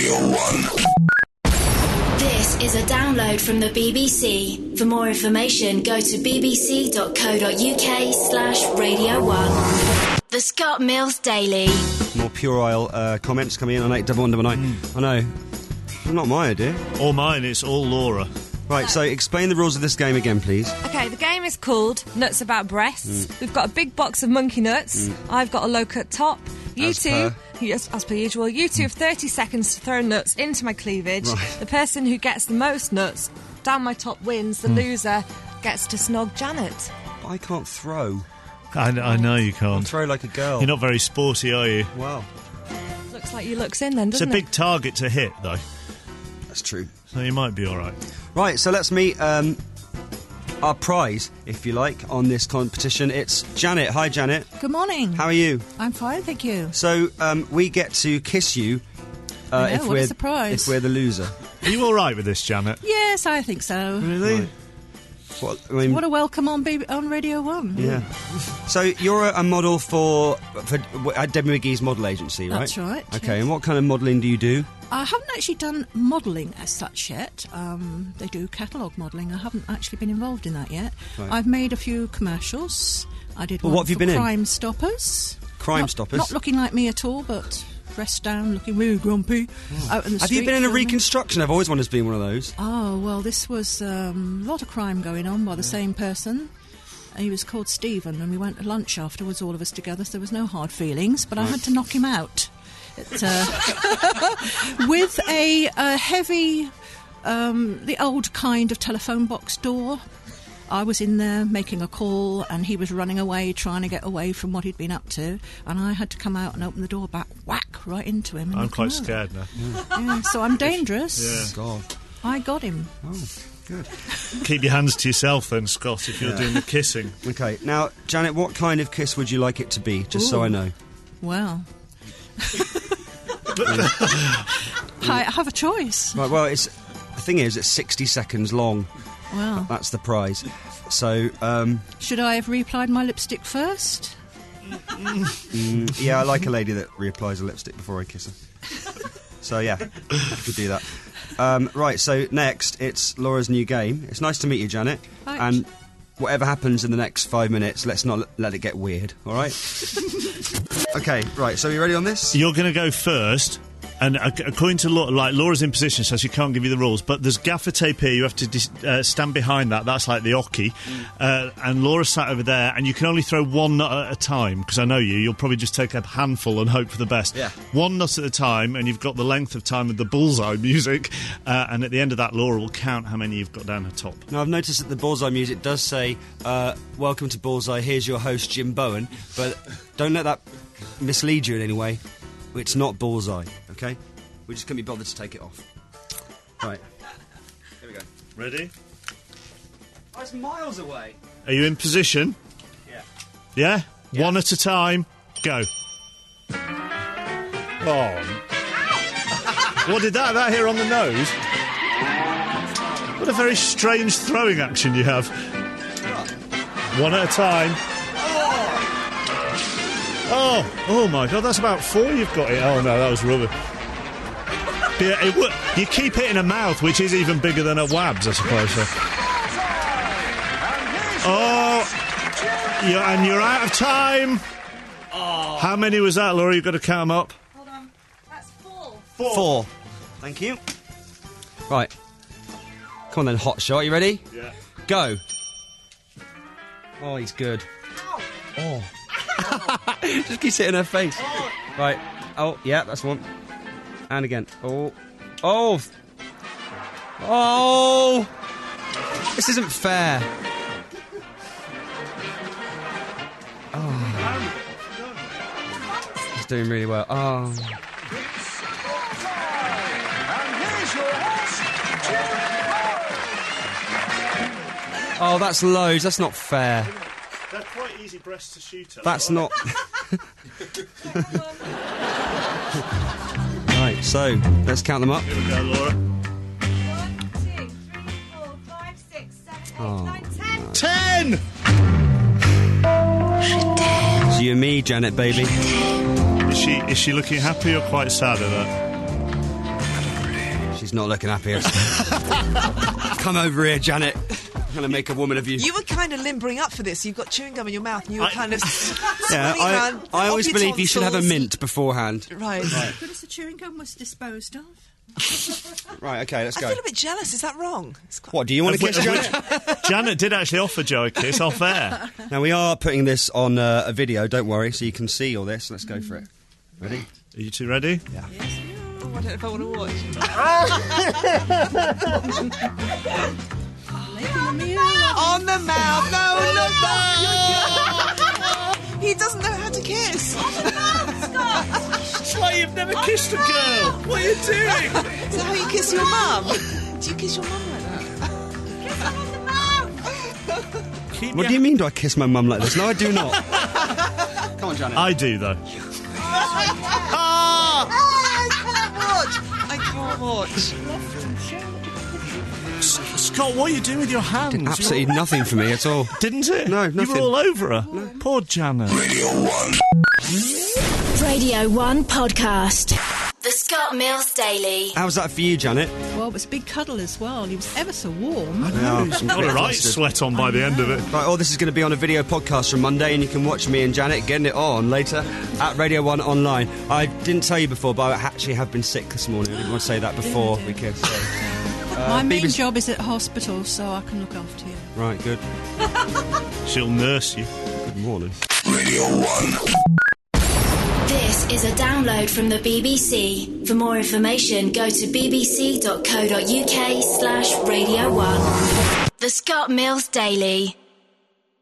Radio 1. This is a download from the BBC. For more information, go to bbc.co.uk/Radio 1. The Scott Mills Daily. More puerile comments coming in on 81199. I know. Not my idea. Or mine, it's all Laura. Right, so explain the rules of this game again, please. Okay, the game is called Nuts About Breasts. We've got a big box of monkey nuts. I've got a low-cut top. Yes, as per usual. You two have 30 seconds to throw nuts into my cleavage. Right. The person who gets the most nuts down my top wins. The loser gets to snog Janet. I can't throw. I know you I can't. throw like a girl. You're not very sporty, are you? Wow. Looks like you looks in then, It's doesn't a big target to hit, though, That's true. so you might be all right. Right, so let's meet our prize, if you like, on this competition. It's Janet. Hi, Janet. Good morning. How are you? I'm fine, thank you. So we get to kiss you if what a surprise. if we're the loser. Are you all right with this, Janet? Yes, I think so. Really? Right. What a welcome on Radio 1. Yeah. So you're a model for Debbie McGee's model agency, right? That's right, Okay, yes. and what kind of modelling do you do? I haven't actually done modelling as such yet. They do catalogue modelling. I haven't actually been involved in that yet. Right. I've made a few commercials. I did Well, one what have you for been in? Crime Stoppers. Crime Stoppers? Not looking like me at all, but dressed down, looking really grumpy. Out in the Have you street been in a filming. reconstruction? I've always wanted to be in one of those. Oh, well, this was a lot of crime going on by the same person. He was called Stephen, and we went to lunch afterwards, all of us together, so there was no hard feelings, but I had to knock him out. With a heavy, the old kind of telephone box door. I was in there making a call, and he was running away, trying to get away from what he'd been up to, and I had to come out and open the door back, whack, right into him. And I'm knock him quite over. scared now. Yeah, so I'm dangerous. Yeah. God. I got him. Oh, good. Keep your hands to yourself then, Scott, if you're doing the kissing. Okay, now, Janet, what kind of kiss would you like it to be, just so I know? Well. I have a choice. Right, well, the thing is, it's 60 seconds long. Wow. That's the prize. So, Should I have reapplied my lipstick first? yeah, I like a lady that reapplies a lipstick before I kiss her. So, yeah, I could do that. Right, so next, it's Laura's new game. It's nice to meet you, Janet. Thanks. And whatever happens in the next 5 minutes, let's not let it get weird, all right? Okay, right, so are you ready on this? You're going to go first, and according to Laura's in position, so she can't give you the rules, but there's gaffer tape here, you have to stand behind that, that's like the ocky, and Laura sat over there, and you can only throw one nut at a time, because I know you'll probably just take a handful and hope for the best. Yeah. One nut at a time, and you've got the length of time with the bullseye music, and at the end of that, Laura will count how many you've got down her top. Now, I've noticed that the Bullseye music does say, welcome to Bullseye, here's your host, Jim Bowen, but don't let that mislead you in any way. It's not Bullseye, okay? We just couldn't be bothered to take it off. Right. Here we go. Ready? Oh, it's miles away. Are you in position? Yeah. Yeah? One at a time. Go. Oh. What did that hit on the nose? What a very strange throwing action you have. One at a time. Oh my God, that's about 4 you've got it. Oh no, that was rubber. Yeah, you keep hitting a mouth, which is even bigger than a wabs, I suppose. So. Oh, and you're out of time. Oh. How many was that, Laura? You've got to count them up. Hold on. That's 4. 4. Thank you. Right. Come on then, hot shot. You ready? Yeah. Go. Oh, he's good. Oh. Just keeps hitting her face. Oh. Right. Oh, yeah, that's one. And again. Oh. Oh. Oh. This isn't fair. Oh. He's doing really well. Oh. Oh, that's loads. That's not fair. They're quite easy breasts to shoot at. That's not... Right, so, let's count them up. Here we go, Laura. 1, 2, 3, 4, 5, 6, 7, 8, 9, 10. 10! It's you and me, Janet, baby. Is she looking happy or quite sad at that? He's not looking happy. Come over here, Janet. I'm going to make a woman of you. You were kind of limbering up for this. You've got chewing gum in your mouth and you were kind of... I always believe you should have a mint beforehand. Right. But as the chewing gum was disposed of. Right, okay, let's go. I feel a bit jealous. Is that wrong? What, do you want to kiss Janet? Janet did actually offer Joe a kiss off air. Now, we are putting this on a video, don't worry, so you can see all this. Let's go for it. Ready? Are you two ready? Yeah. Oh, I don't know if I want to watch. On the mouth. No. He doesn't know how to kiss. It's like you've never kissed a girl. What are you doing? Is that how you kiss your mum? Do you kiss your mum like that? Kiss her on the mouth! What do you mean, do I kiss my mum like this? No, I do not. Come on, Janet. I do, though. I can't watch. Scott, what are you doing with your hands? Did absolutely nothing for me at all. Didn't it? No, You nothing. were all over her. No. Poor Janet. Radio 1 podcast. The Scott Mills Daily. How's that for you, Janet? Well, it was a big cuddle as well. He was ever so warm. Yeah, Got a right sweat on by the end of it. Right, all this is going to be on a video podcast from Monday, and you can watch me and Janet getting it on later at Radio 1 online. I didn't tell you before, but I actually have been sick this morning. I didn't want to say that before we kissed. So. My main BBC job is at hospital, so I can look after you. Right, good. She'll nurse you. Good morning. Radio 1. This is a download from the BBC. For more information, go to bbc.co.uk/Radio 1. The Scott Mills Daily.